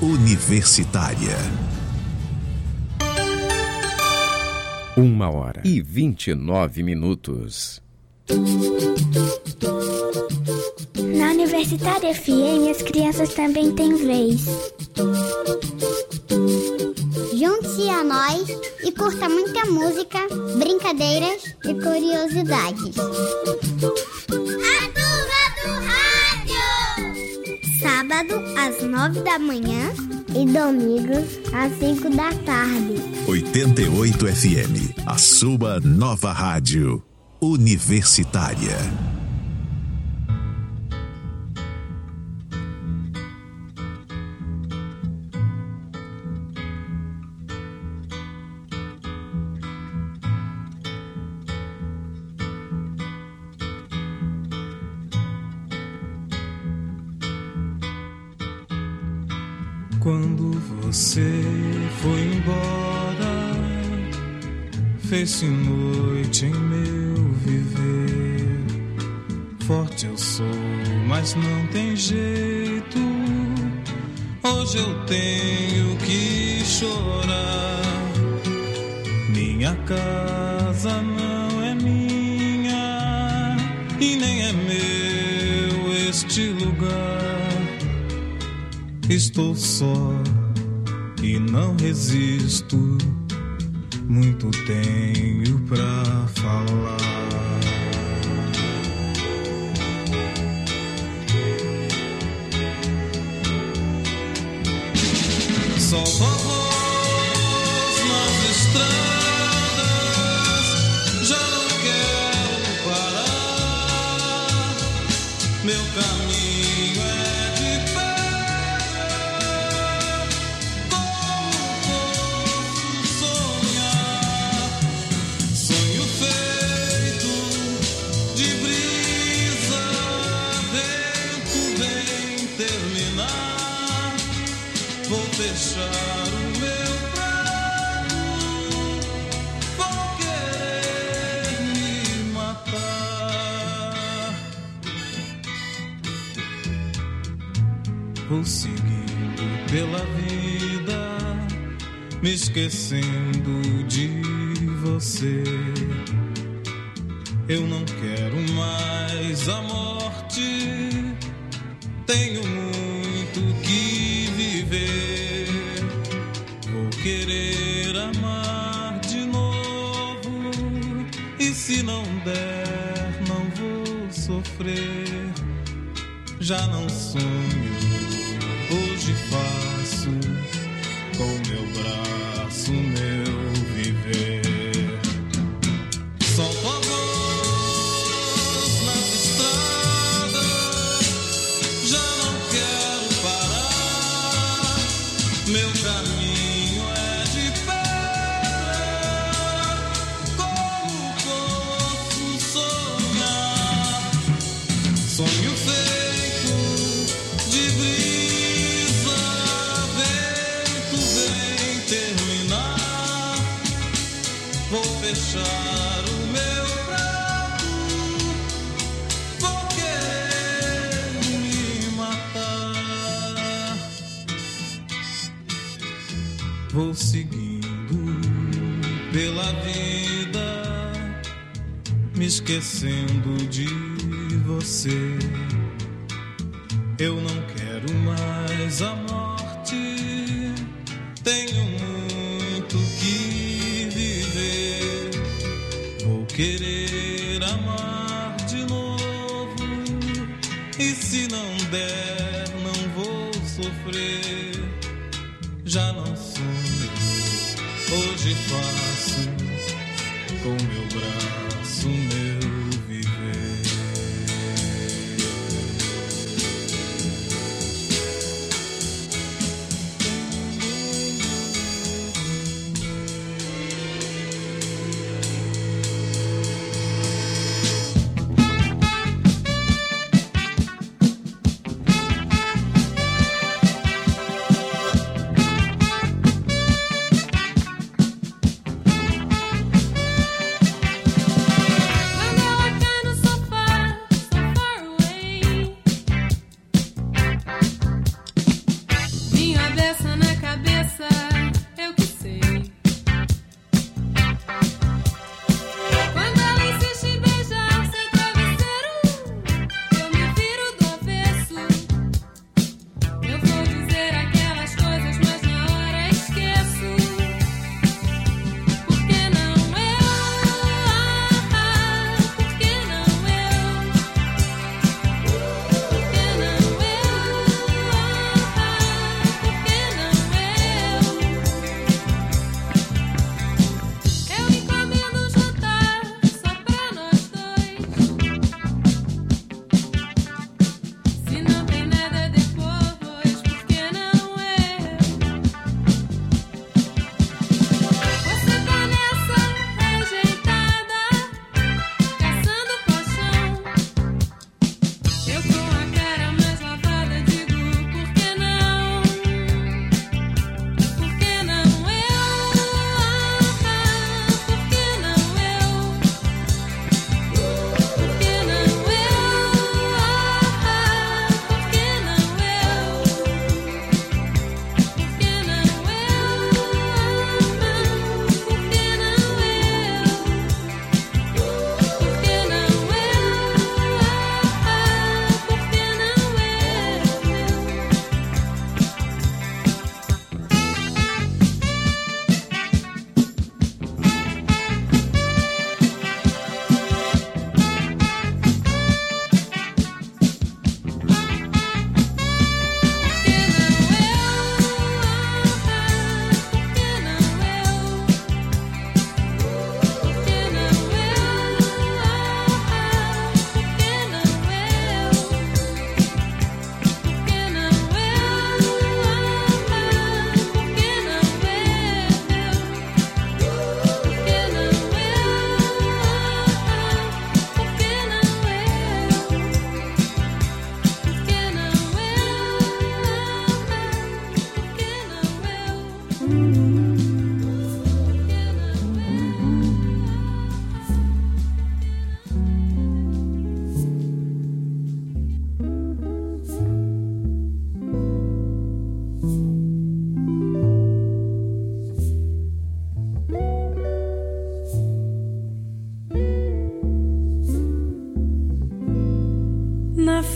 Universitária. 1h29. Na Universitária FM, as crianças também têm vez. Junte-se a nós e curta muita música, brincadeiras e curiosidades. A Turma do Rádio! Sábado, às 9 da manhã e domingo, às 5 da tarde. 88 FM, a sua nova rádio universitária. Quando você foi embora, fez-se noite em meu viver. Forte eu sou, mas não tem jeito. Hoje eu tenho que chorar. Minha casa não é minha e nem é meu este lugar. Estou só e não resisto. Muito tenho pra falar. Solto a voz nas estradas, já não quero parar. Meu caminho é de pedra, como posso sonhar? Sonho feito de brisa, vento vem terminar. Vou fechar o meu prato, vou querer me matar. Vou seguindo pela vida, me esquecendo de você. Eu não quero mais a morte, tenho muito que viver. Vou querer amar de novo, e se não der, não vou sofrer. Já não sonho, hoje faço com meu braço meu viver. Solto a voz nas estradas, já não quero parar. Meu caminho é de pedra, como posso sonhar? Sonho feito de brisa, vento vem terminar. Vou fechar o meu prato, vou querer me matar. Vou seguindo pela vida, me esquecendo de você. Eu não quero mais a morte, tenho muito que viver. Vou querer amar de novo, e se não der, não vou sofrer. Já não sonho, hoje faço com meu braço meu viver.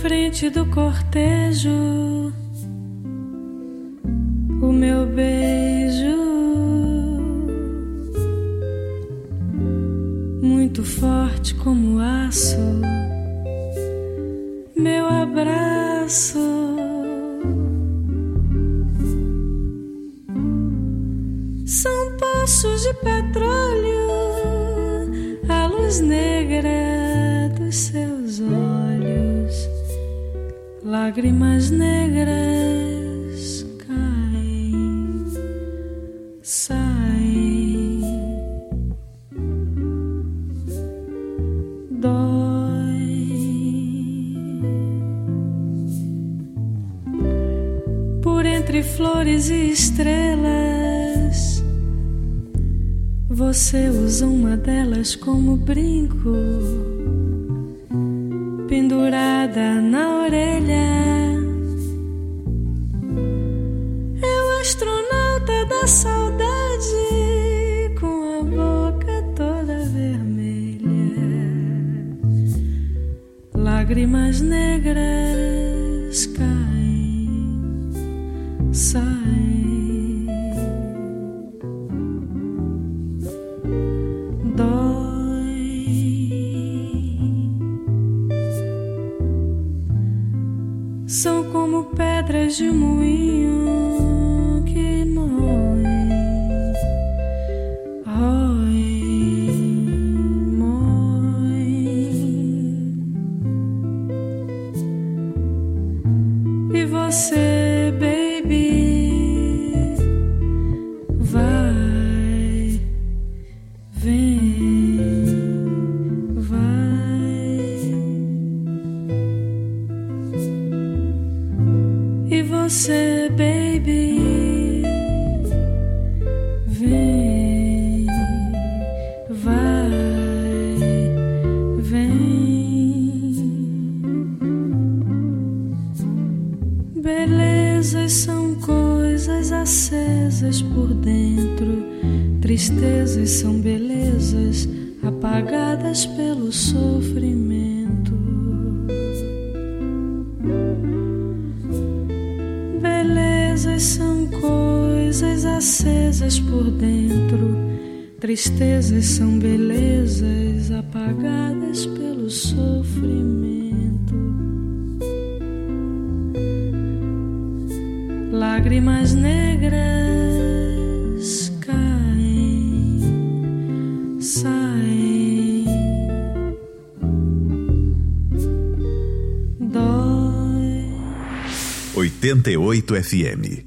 frente do cortejo, o meu beijo muito forte como aço, meu abraço são poços de petróleo, a luz negra dos seus olhos, lágrimas negras caem, saem, dói. Por entre flores e estrelas, você usa uma delas como brinco, pendurada na orelha. É o astronauta da saudade, com a boca toda vermelha, lágrimas negras caem, saem, dói. São como pedras de moinho que moem, roem, moem. E você, baby, vai, vem, vai. E você, baby, vem, vai, vem. Belezas são coisas acesas por dentro, tristezas são belezas apagadas pelo sofrimento. Belezas são coisas acesas por dentro, tristezas são belezas apagadas pelo sofrimento. Lágrimas negras caem, saem, dói. 88 FM.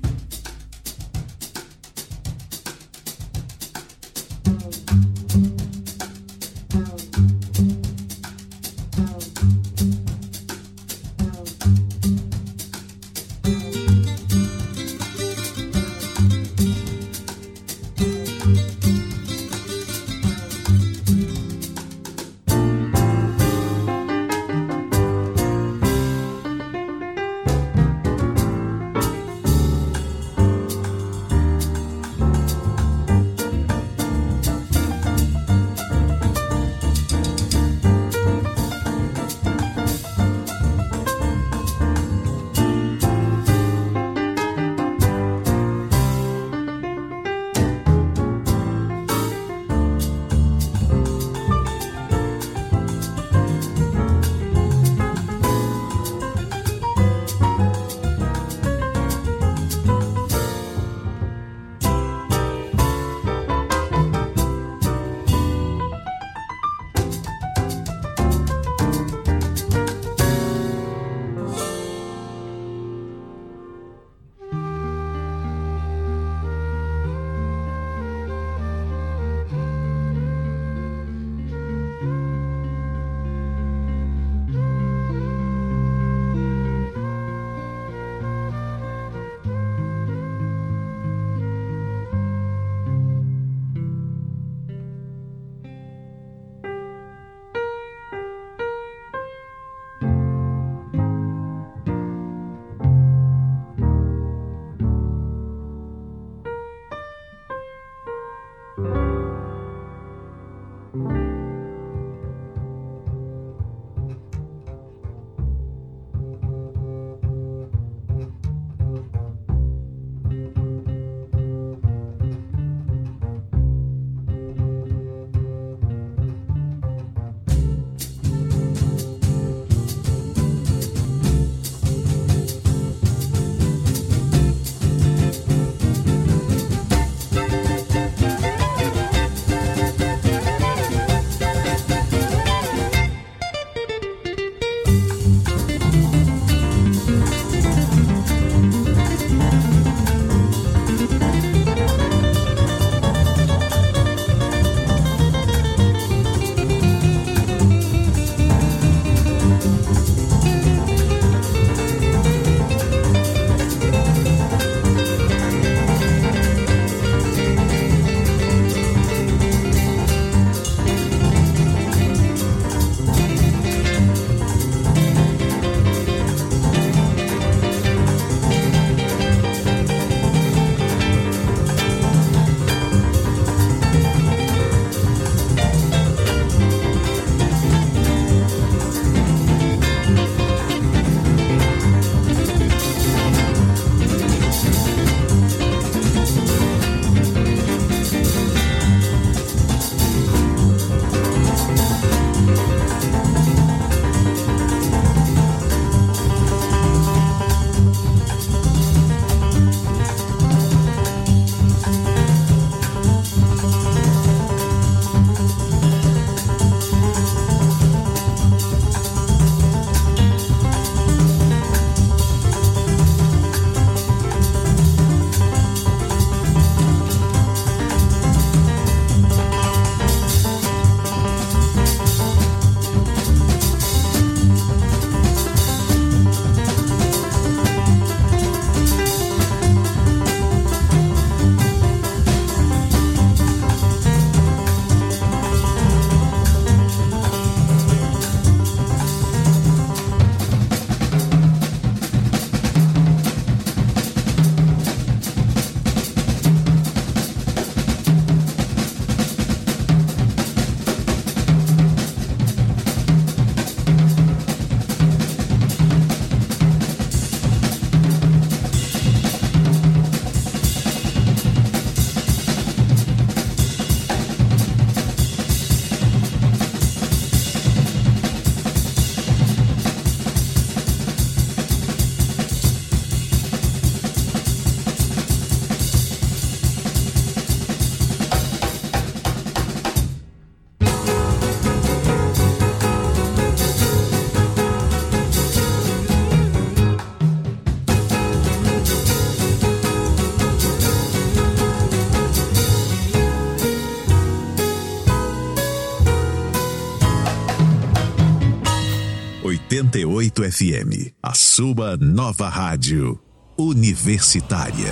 88 FM, a sua nova rádio universitária.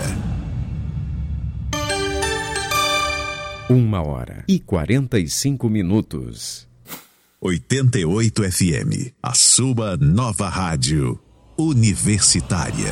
1h45. 88 FM, a sua nova rádio universitária.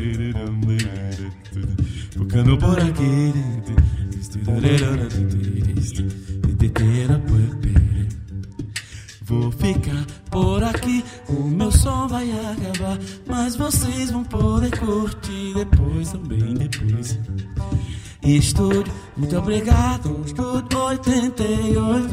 Ficando por aqui. Vou ficar por aqui, o meu som vai acabar, mas vocês vão poder curtir depois, também depois. Estúdio, muito obrigado. Estúdio 88,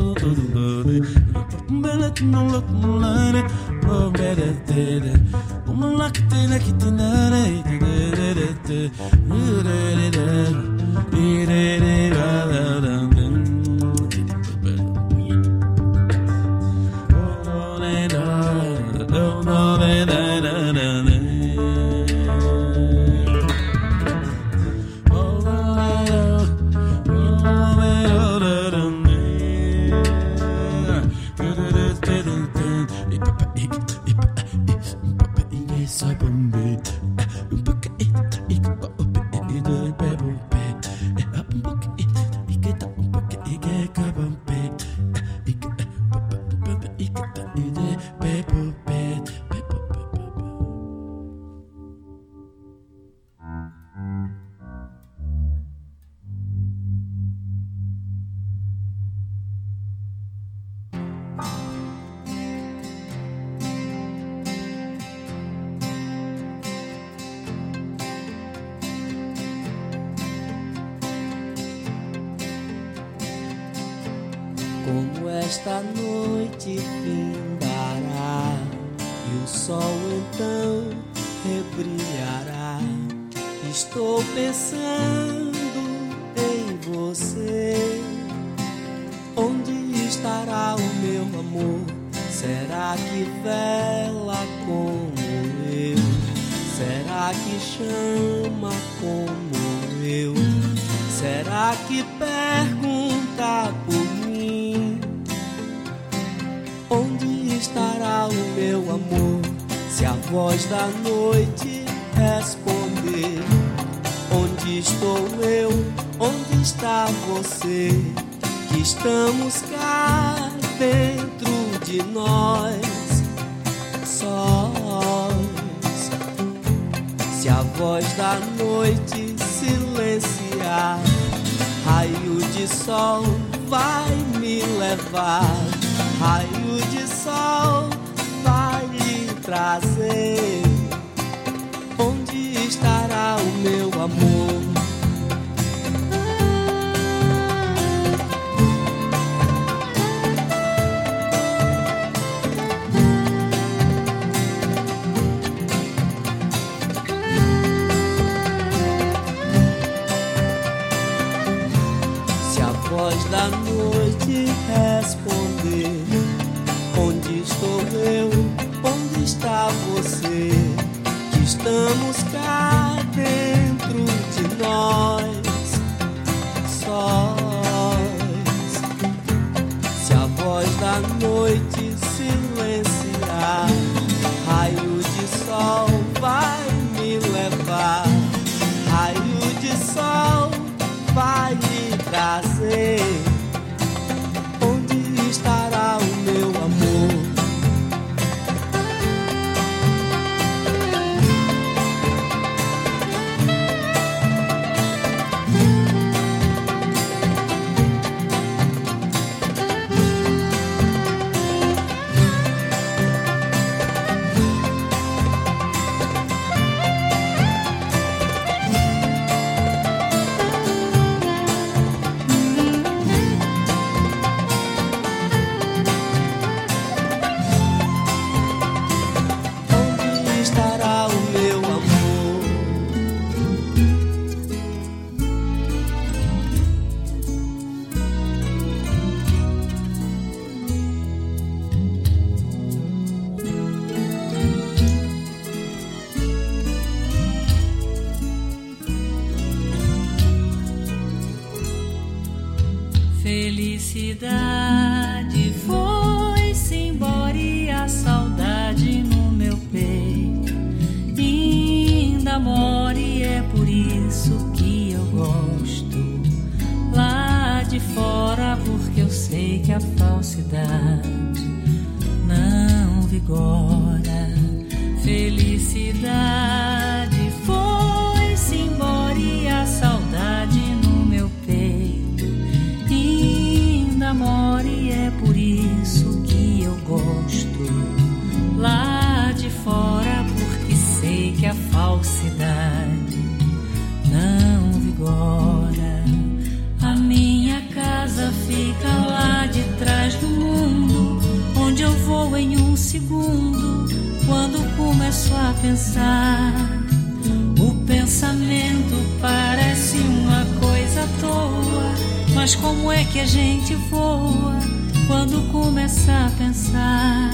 Como esta noite findará e o sol então rebrilhará, estou pensando em você. Onde estará o meu amor? Será que vela como eu? Será que chama como eu? Será que pergunta por mim? Onde estará o meu amor? Se a voz da noite responder: onde estou eu? Onde está você? Que estamos cá dentro de nós, sós. Se a voz da noite silenciar, raio de sol vai me levar, raio de sol vai lhe trazer. Onde estará o meu amor? Da noite responder: onde estou eu? Onde está você? Que estamos cá dentro de nós, sós. Se a voz da noite silenciar, raio de sol vai me levar, raio de sol vai lhe trazer. Onde estará o meu amor? Felicidade foi-se embora e a saudade no meu peito ainda mora, e é por isso que eu gosto lá de fora, porque eu sei que a falsidade não vigora. Felicidade foi segundo quando começo a pensar. O pensamento parece uma coisa à toa, mas como é que a gente voa quando começa a pensar?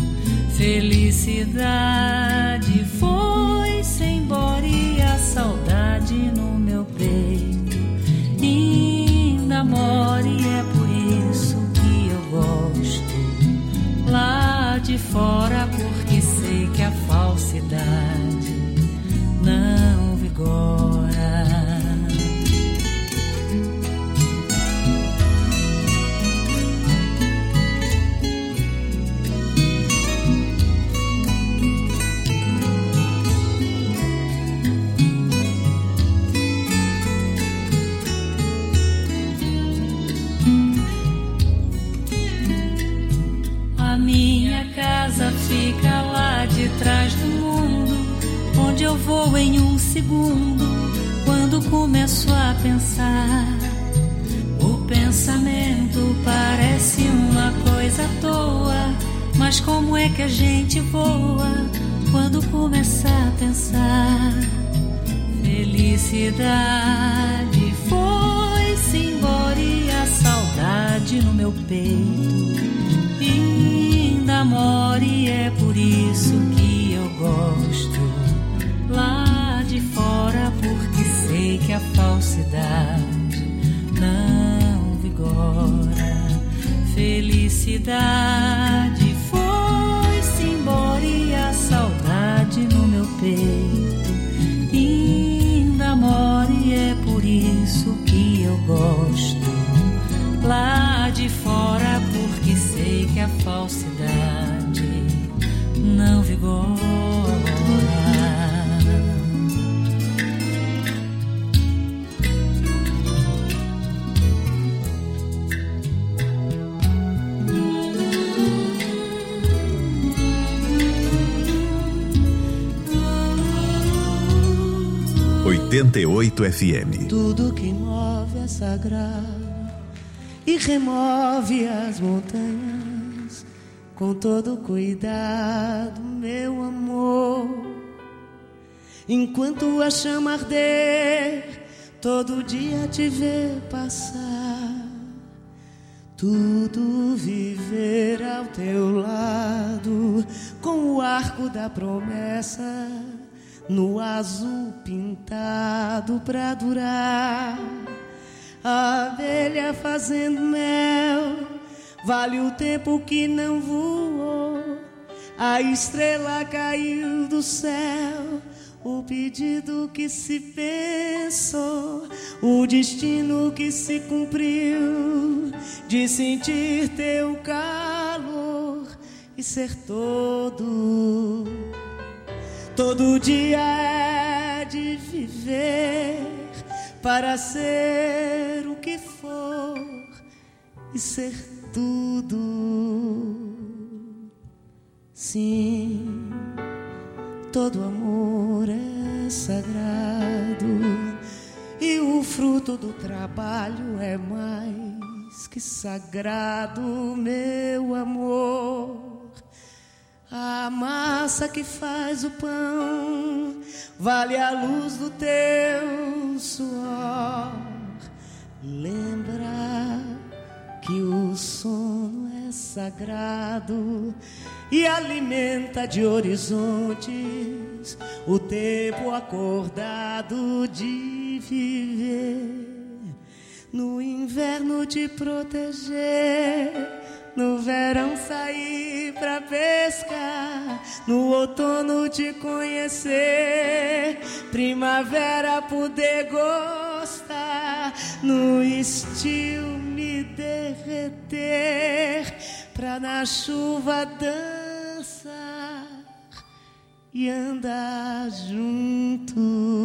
Felicidade foi-se embora e a saudade no meu peito ainda mora, e é por isso que eu gosto lá de fora, porque sei que a falsidade não vigora. Fica lá de trás do mundo, onde eu vou em um segundo quando começo a pensar. O pensamento parece uma coisa à toa, mas como é que a gente voa quando começa a pensar? Felicidade foi-se embora e a saudade no meu peito ainda mora, e é por isso que eu gosto lá de fora, porque sei que a falsidade não vigora. Felicidade foi-se embora e a saudade no meu peito ainda mora, e é por isso que eu gosto lá de fora, porque sei que a falsidade não vigora. 88 FM. Tudo que move é sagrado e remove as montanhas com todo cuidado, meu amor. Enquanto a chama arder, todo dia te ver passar, tudo viver ao teu lado, com o arco da promessa no azul pintado pra durar. A abelha fazendo mel, vale o tempo que não voou. A estrela caiu do céu, o pedido que se pensou, o destino que se cumpriu, de sentir teu calor e ser todo dia é de viver para ser o que for e ser tudo. Sim, todo amor é sagrado e o fruto do trabalho é mais que sagrado, meu amor. A massa que faz o pão vale a luz do teu suor. Lembra que o sono é sagrado e alimenta de horizontes o tempo acordado de viver. No inverno te proteger, no verão sair pra pescar, no outono te conhecer, primavera poder gostar, no estio me derreter, pra na chuva dançar e andar junto.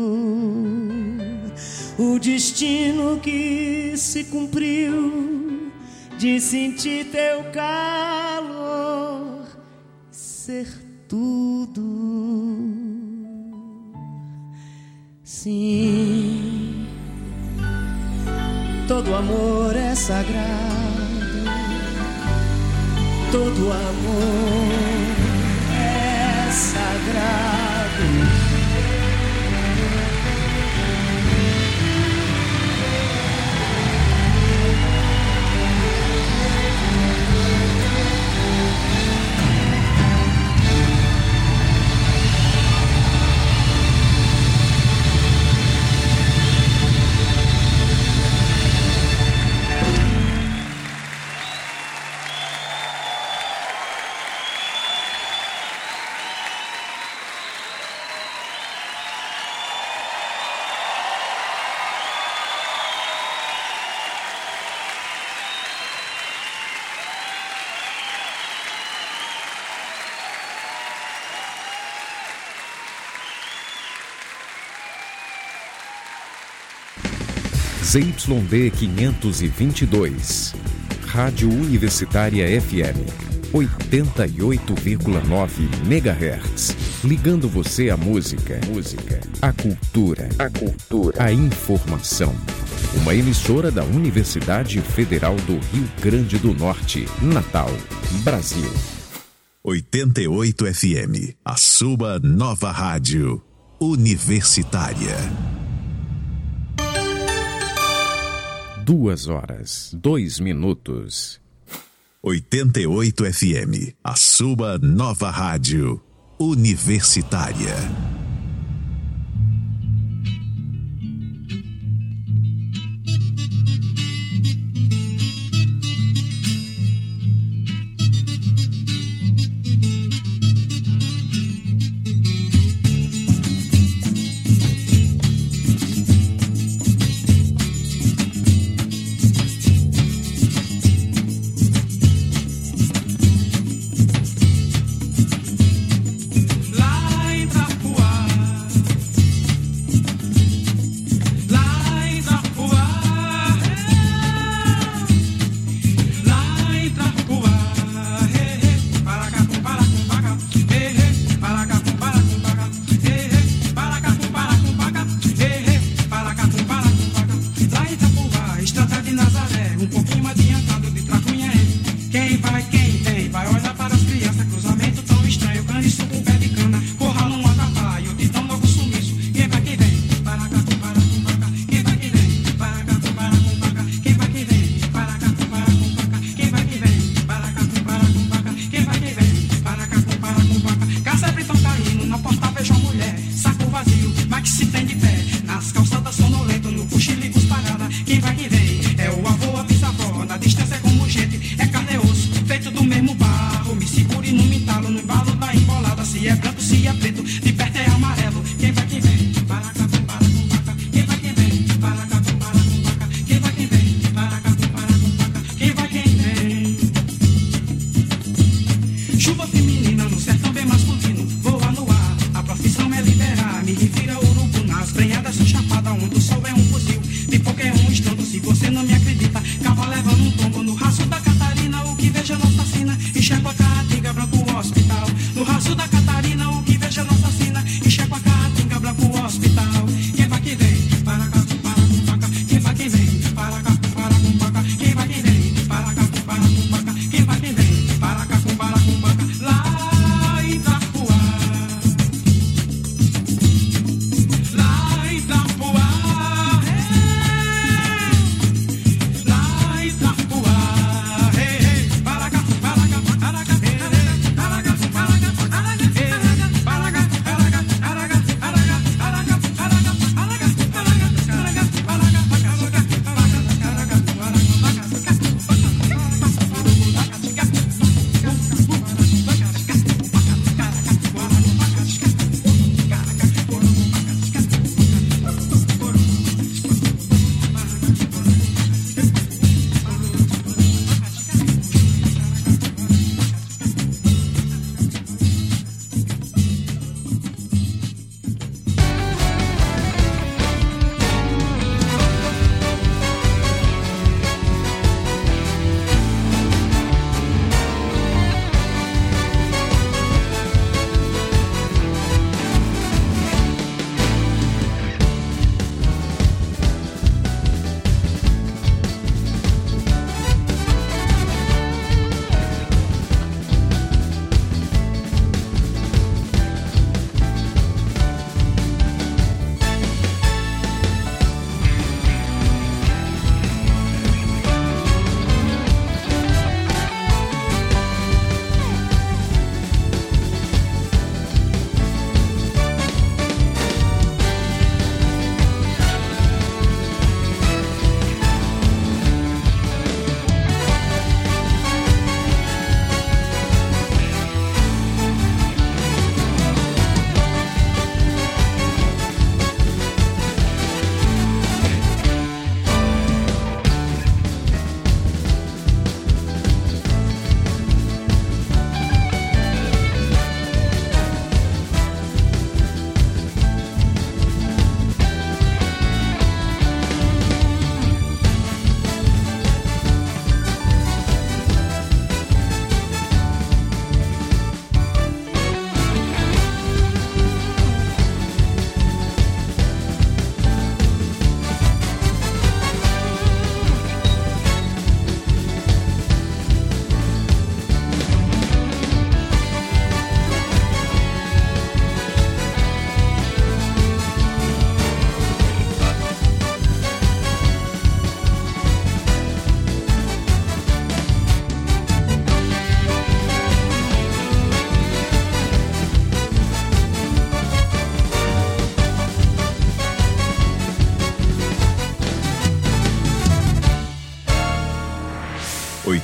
O destino que se cumpriu, de sentir teu calor, ser tudo. Sim, todo amor é sagrado, todo amor sagrado. ZYD 522, Rádio Universitária FM, 88,9 MHz, ligando você à música, à cultura, à informação. Uma emissora da Universidade Federal do Rio Grande do Norte, Natal, Brasil. 88 FM, a sua nova rádio universitária. 2h02. 88 FM, a sua nova rádio universitária. Lá em Itapuá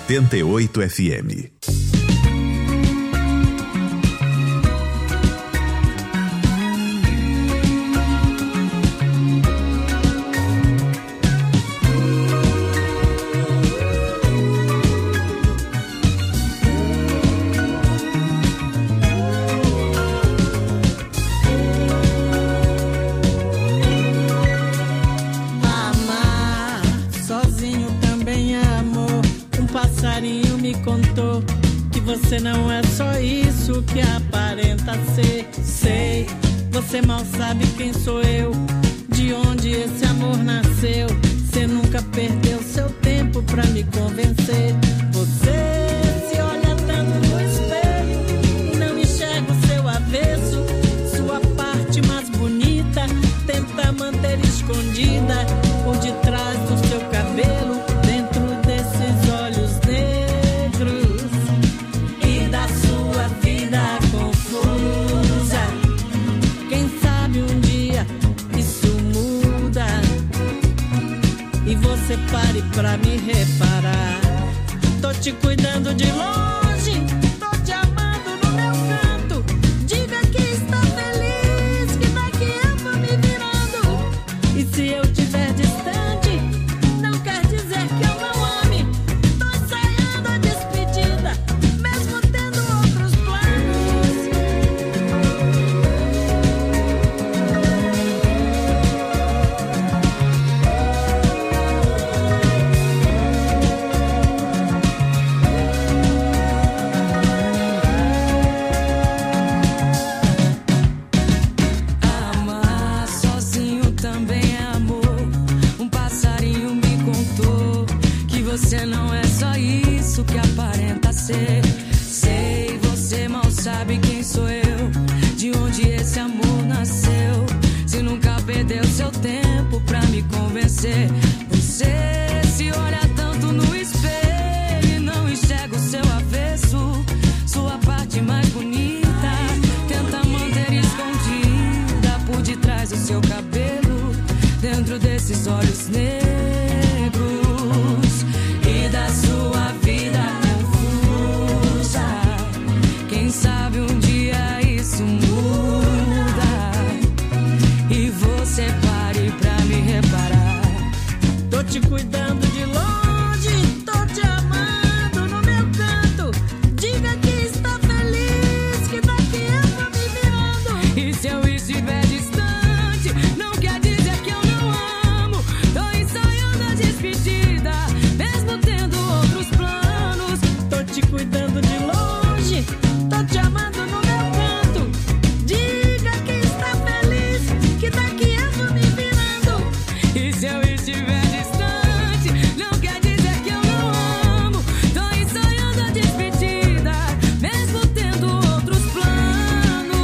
88 FM. Você não é só isso que aparenta ser. Sei, você mal sabe quem sou eu, de onde esse amor nasceu. Você nunca perdeu seu tempo pra me convencer. Você se olha tanto no espelho e não enxerga o seu avesso. Sua parte mais bonita tenta manter escondida por detrás do seu cabelo, dentro desses olhos negros. Você pare pra me reparar. Tô te cuidando de longe, tô te amando no meu canto. Diga que está feliz, que daqui eu vou me virando. E se eu estiver distante, não quer dizer que eu não ame. Tô ensaiando a despedida, mesmo tendo outros planos. Você não é só isso que aparenta ser. Sei, você mal sabe quem sou eu, de onde esse amor nasceu. Se nunca perdeu seu tempo pra me convencer. Você se olha tanto no espelho e não enxerga o seu avesso. Sua parte mais bonita tenta manter escondida por detrás do seu cabelo, dentro desses olhos negros. Da sua vida confusa, quem sabe um dia isso muda. E você pare pra me reparar. Tô te cuidando de longe, tô te amando no meu canto. Diga que está feliz, que daqui eu vou me virando. E se eu estiver distante, não quer dizer que eu não amo. Tô ensaiando a despedida, mesmo tendo outros planos. Tô te cuidando de longe, tô te amando no meu canto. Diga que está feliz, que daqui eu vou me virando. E se eu estiver distante, não quer dizer que eu não amo. Tô ensaiando a despedida, mesmo tendo outros planos.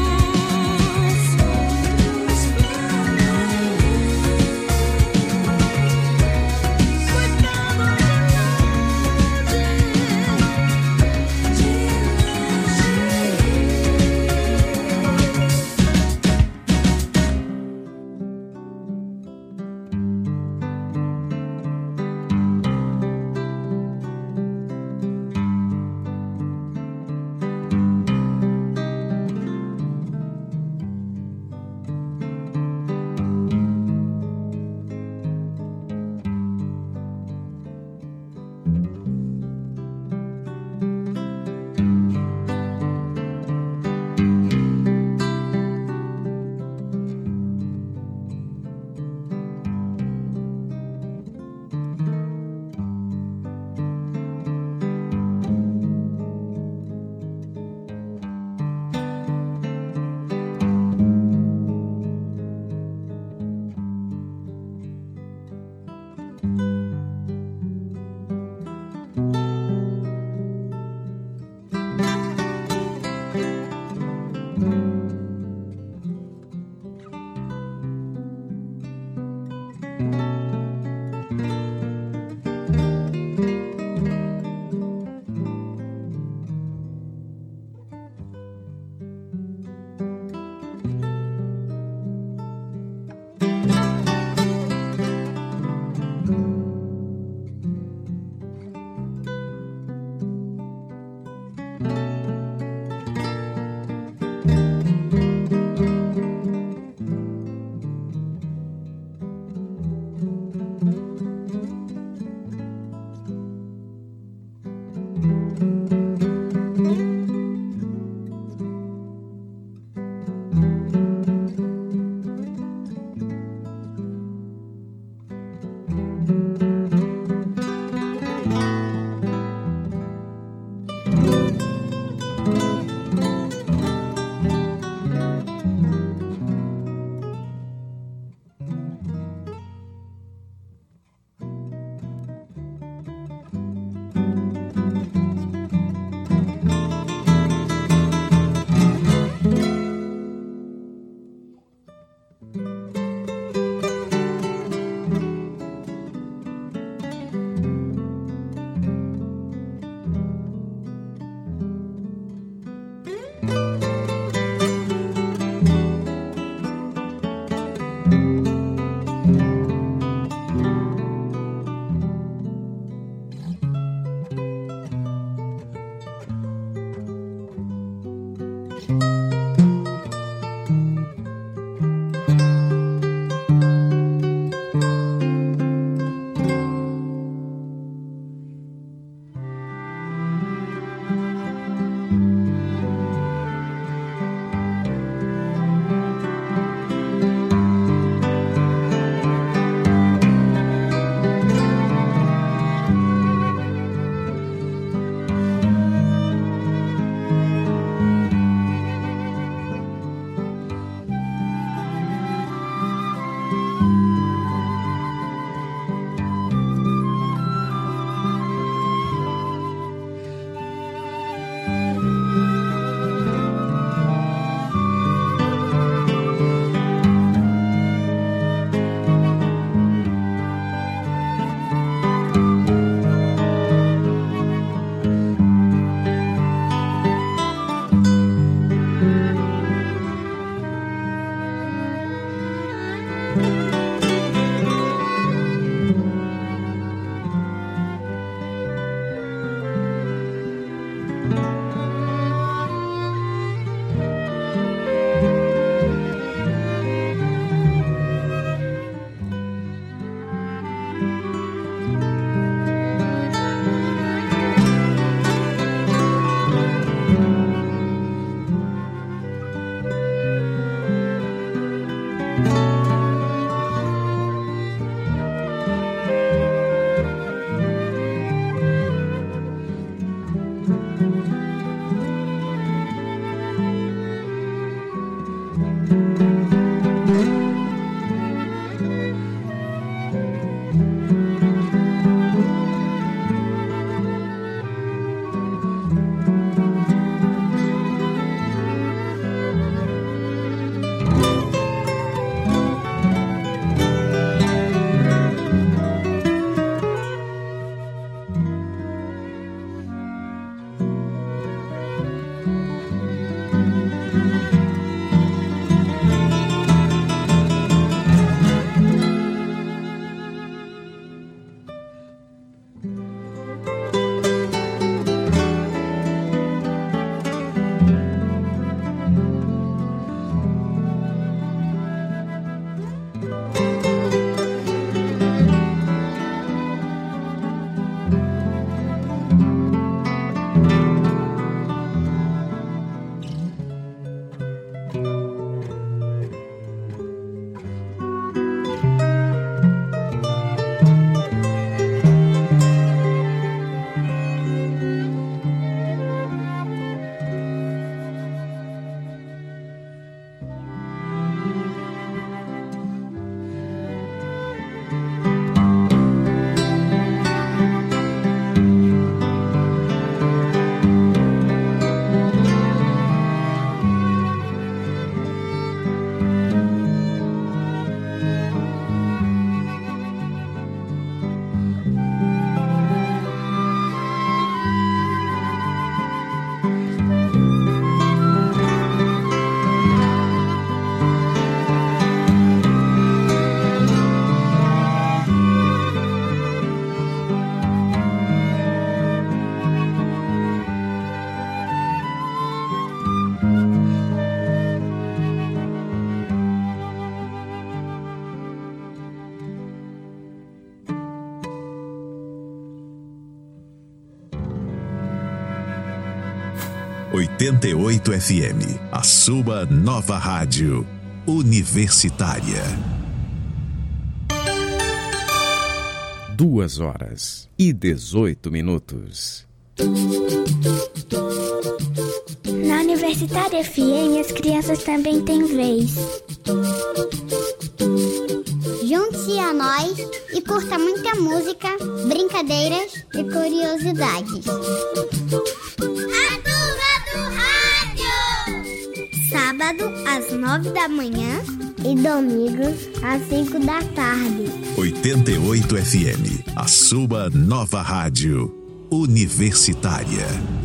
88 FM, a sua nova rádio universitária. 2h18. Na Universitária FM, as crianças também têm vez. Junte-se a nós e curta muita música, brincadeiras e curiosidades. A turma do rádio. Sábado às 9 da manhã e domingo às 5 da tarde. 88 FM, a sua nova rádio universitária.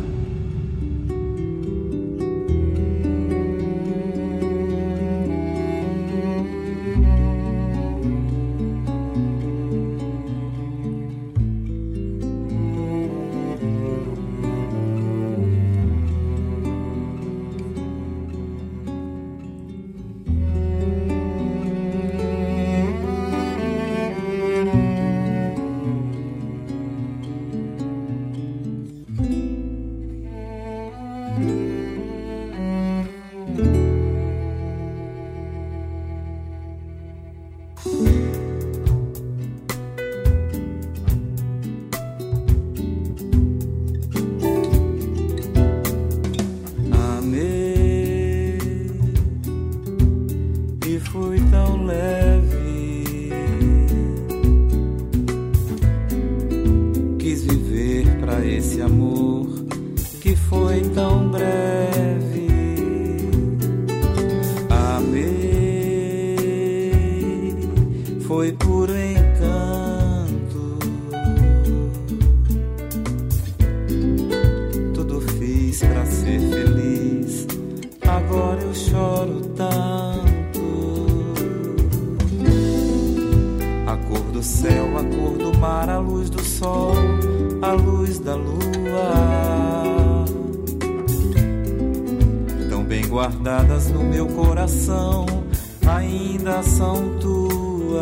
Guardadas no meu coração, ainda são tuas.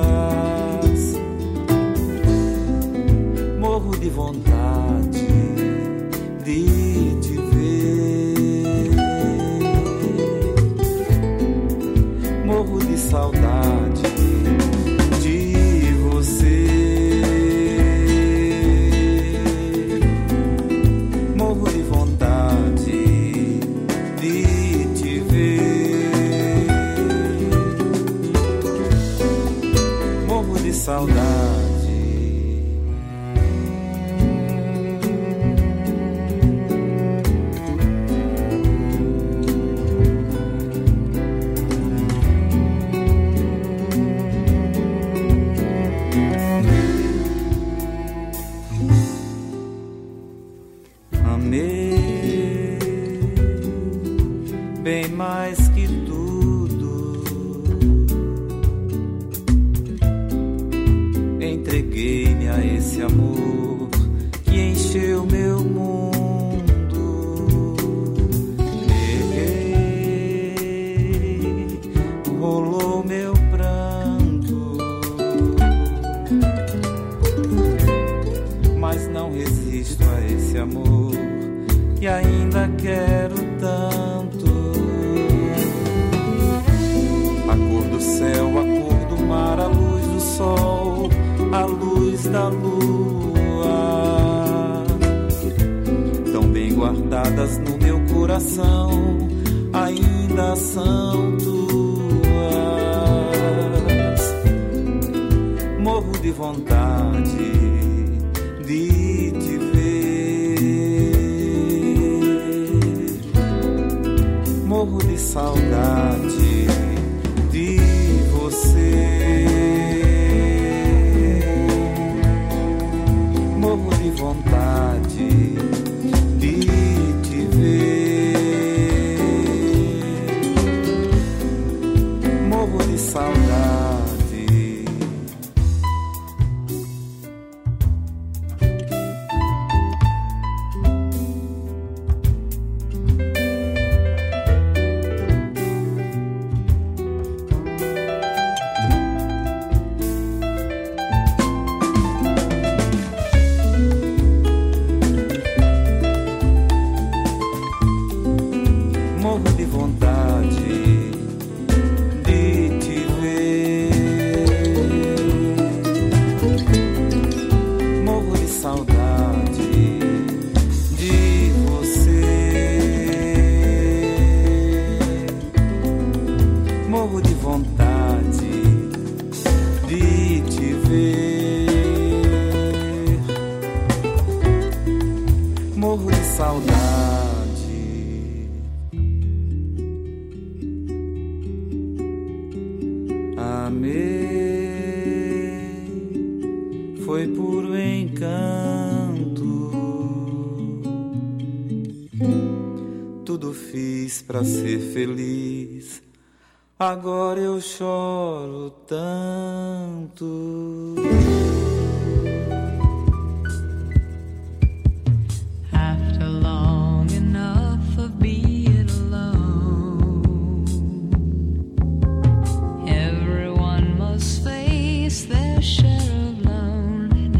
Morro de vontade de te ver, morro de saudade de você, morro de vontade saudade. Amei bem mais que entreguei-me a esse amor que encheu meu mundo. Errei, rolou meu pranto, mas não resisto a esse amor que ainda quero tanto. A cor do céu, a cor do mar, a luz do sol, a luz da lua, tão bem guardadas no meu coração, ainda são tuas. Morro de vontade de te ver, morro de saudade de você. Morro de vontade de te ver, morro de saudade. foi puro encanto. Tudo fiz pra ser feliz, agora eu choro tanto. After long enough of being alone, everyone must face their share of loneliness.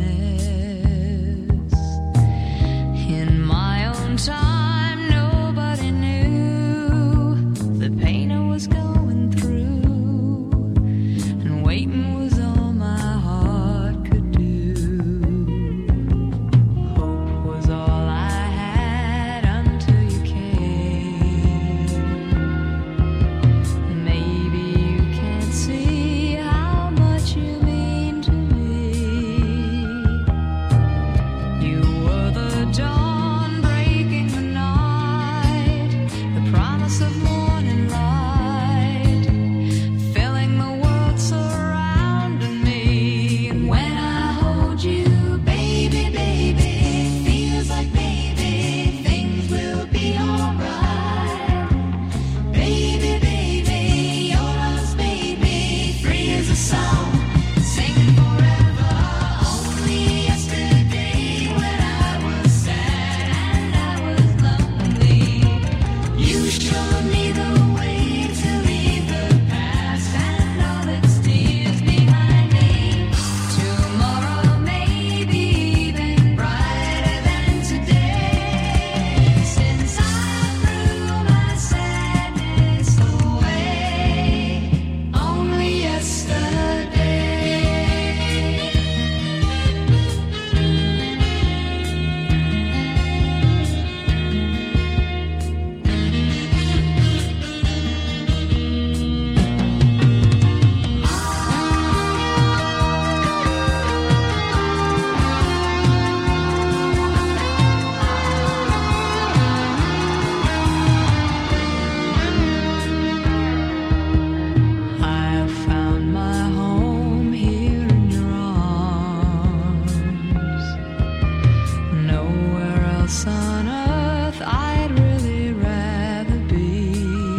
In my own time, nobody knew the pain I was going through, and waiting was all my heart could do. Hope was all I had until you came. Maybe you can't see how much you mean to me. You were the dawn breaking the night, the promise of morning light, filling the world surrounding me. And when I hold you, baby, baby, feels like maybe things will be alright. Baby, baby, your love's made me free as a song, singing forever. Only yesterday when I was sad and I was lonely, you showed me the way to leave the past and all its tears behind me. Tomorrow may be even brighter than today, since I threw my sadness away. Only yesterday. I have found my home here in your arms. Nowhere else on earth I'd really rather be.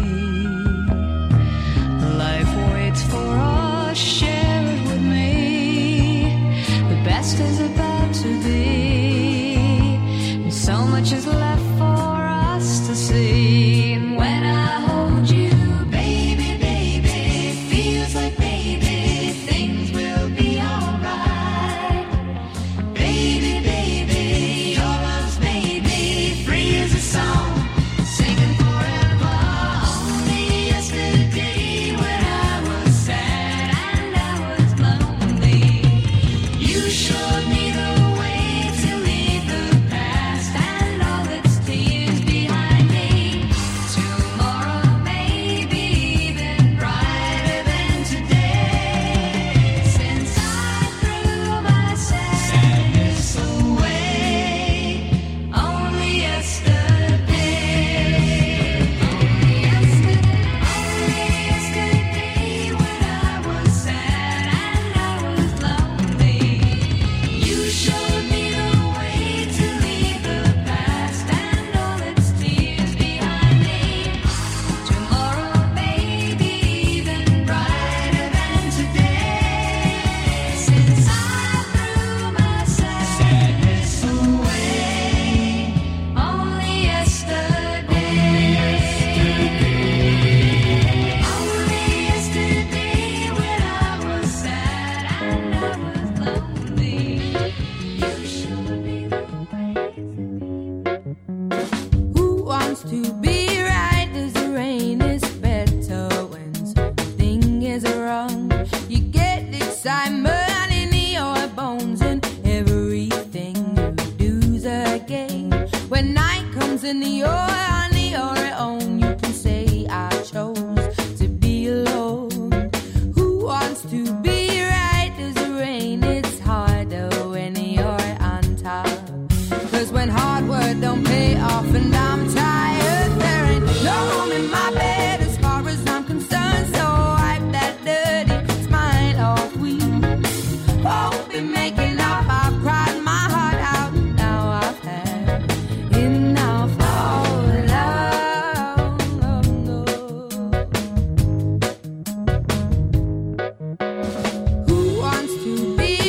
Life waits for us, share it with me. The best is about to be, and so much is left for us to see. And when I hold you, baby, baby, feels like maybe things will be alright. Baby, baby, your love's made me free as a song, singing forever. Only yesterday when I was sad and I was lonely, you showed me the way to leave the past and all its tears behind me. Tomorrow may be even brighter than today, since I threw my sadness away. Only yesterday. Only yesterday when I was sad and I was lonely, you showed me the way to leave the past and all its tears behind me. Tomorrow may be even brighter than today, since I threw my sadness away. Only yesterday. Only yesterday when I was sad and I was lonely, you showed me the way. Who wants to be right? Does the rain is better when something is wrong? You get excitement in your bones and everything you do's a game. When night comes and you're on your own, you can say I chose to be alone. Who wants to be right? Does the rain? It's harder when you're on top. 'Cause when hard work don't pay off and I'm tired, there ain't no room in my bed as far as I'm concerned. So wipe that dirty smile off. We won't be making